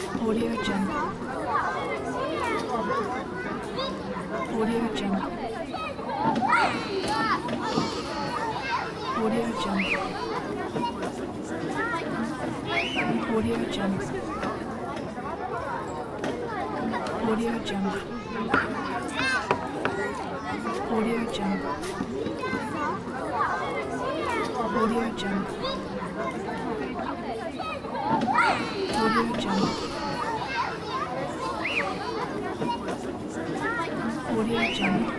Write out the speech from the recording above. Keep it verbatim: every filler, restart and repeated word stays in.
Audio Jungle. Audio Jungle. Audio Jungle. Audio Jungle. Audio Jungle. Audio Jungle. Audio Jungle. Audio Jungle. Audio Jungle.